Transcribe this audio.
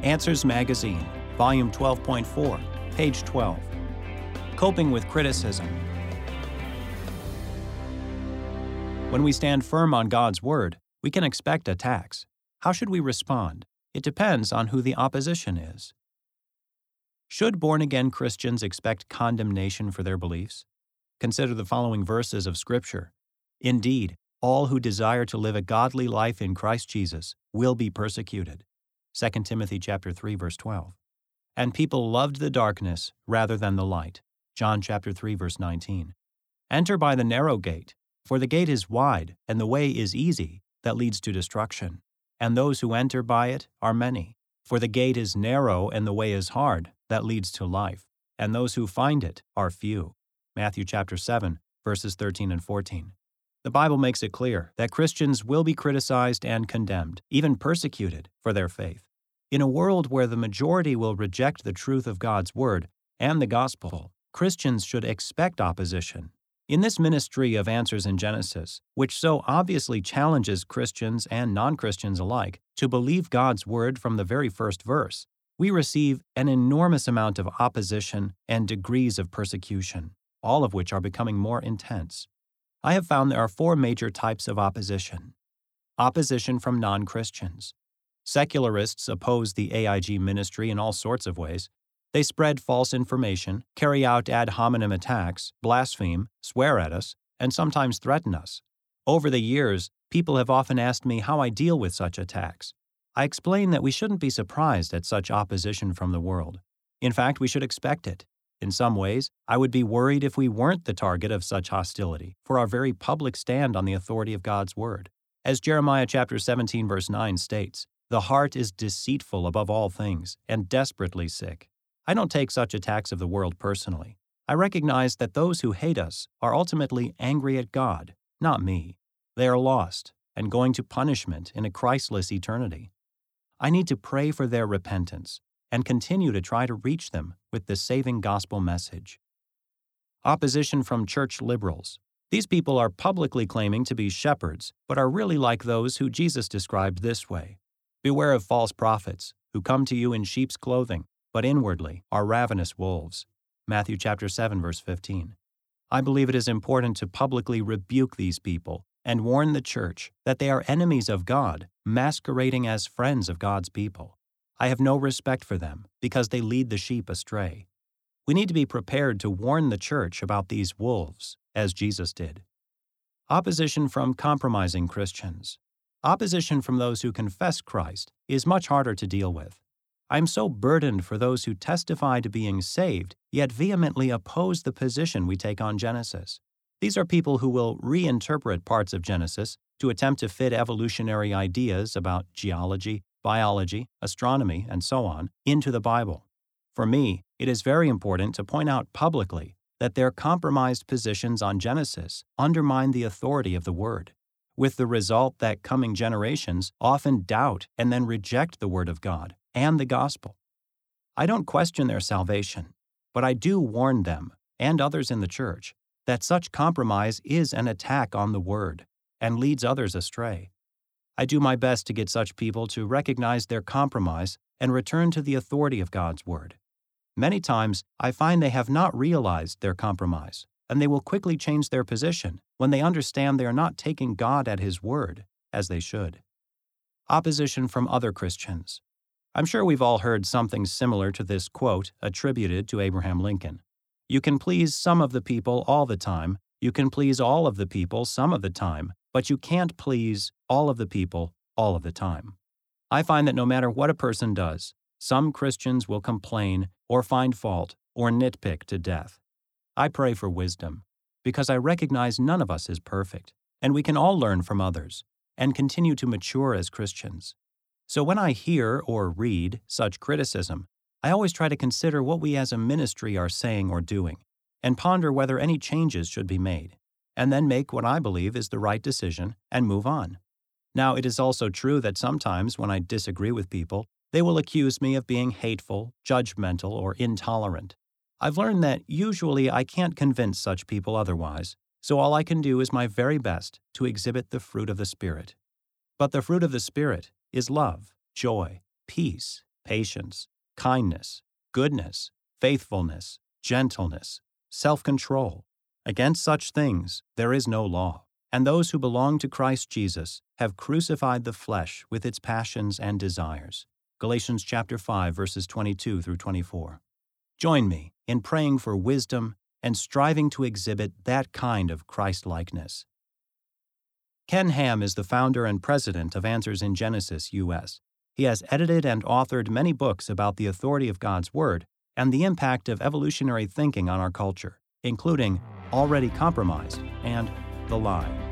Answers Magazine, Volume 12.4, page 12. Coping with Criticism. When we stand firm on God's Word, we can expect attacks. How should we respond? It depends on who the opposition is. Should born-again Christians expect condemnation for their beliefs? Consider the following verses of Scripture. Indeed, all who desire to live a godly life in Christ Jesus will be persecuted. 2 Timothy chapter 3, verse 12. And people loved the darkness rather than the light. John chapter 3, verse 19. Enter by the narrow gate, for the gate is wide and the way is easy that leads to destruction. And those who enter by it are many. For the gate is narrow and the way is hard that leads to life, and those who find it are few. Matthew chapter 7, verses 13 and 14. The Bible makes it clear that Christians will be criticized and condemned, even persecuted, for their faith. In a world where the majority will reject the truth of God's Word and the Gospel, Christians should expect opposition. In this ministry of Answers in Genesis, which so obviously challenges Christians and non-Christians alike to believe God's Word from the very first verse, we receive an enormous amount of opposition and degrees of persecution, all of which are becoming more intense. I have found there are four major types of opposition. Opposition from non-Christians. Secularists oppose the AIG ministry in all sorts of ways. They spread false information, carry out ad hominem attacks, blaspheme, swear at us, and sometimes threaten us. Over the years, people have often asked me how I deal with such attacks. I explain that we shouldn't be surprised at such opposition from the world. In fact, we should expect it. In some ways, I would be worried if we weren't the target of such hostility for our very public stand on the authority of God's Word. As Jeremiah chapter 17 verse 9 states, "The heart is deceitful above all things and desperately sick." I don't take such attacks of the world personally. I recognize that those who hate us are ultimately angry at God, not me. They are lost and going to punishment in a Christless eternity. I need to pray for their repentance and continue to try to reach them with the saving gospel message. Opposition from church liberals. These people are publicly claiming to be shepherds, but are really like those who Jesus described this way. Beware of false prophets, who come to you in sheep's clothing, but inwardly are ravenous wolves. Matthew chapter 7, verse 15. I believe it is important to publicly rebuke these people and warn the church that they are enemies of God, masquerading as friends of God's people. I have no respect for them because they lead the sheep astray. We need to be prepared to warn the church about these wolves, as Jesus did. Opposition from compromising Christians. Opposition from those who confess Christ is much harder to deal with. I am so burdened for those who testify to being saved, yet vehemently oppose the position we take on Genesis. These are people who will reinterpret parts of Genesis to attempt to fit evolutionary ideas about geology, biology, astronomy, and so on into the Bible. For me, it is very important to point out publicly that their compromised positions on Genesis undermine the authority of the Word, with the result that coming generations often doubt and then reject the Word of God and the Gospel. I don't question their salvation, but I do warn them, and others in the church, that such compromise is an attack on the Word and leads others astray. I do my best to get such people to recognize their compromise and return to the authority of God's Word. Many times, I find they have not realized their compromise, and they will quickly change their position when they understand they are not taking God at His word, as they should. Opposition from other Christians. I'm sure we've all heard something similar to this quote attributed to Abraham Lincoln. You can please some of the people all the time, you can please all of the people some of the time, but you can't please all of the people all of the time. I find that no matter what a person does, some Christians will complain or find fault or nitpick to death. I pray for wisdom, because I recognize none of us is perfect, and we can all learn from others and continue to mature as Christians. So when I hear or read such criticism, I always try to consider what we as a ministry are saying or doing, and ponder whether any changes should be made, and then make what I believe is the right decision and move on. Now, it is also true that sometimes when I disagree with people, they will accuse me of being hateful, judgmental, or intolerant. I've learned that usually I can't convince such people otherwise, so all I can do is my very best to exhibit the fruit of the Spirit. But the fruit of the Spirit is love, joy, peace, patience, kindness, goodness, faithfulness, gentleness, self-control. Against such things there is no law. And those who belong to Christ Jesus have crucified the flesh with its passions and desires. Galatians chapter 5, verses 22 through 24. Join me in praying for wisdom and striving to exhibit that kind of Christ-likeness. Ken Ham is the founder and president of Answers in Genesis, U.S. He has edited and authored many books about the authority of God's Word and the impact of evolutionary thinking on our culture, including Already Compromised and The Lie.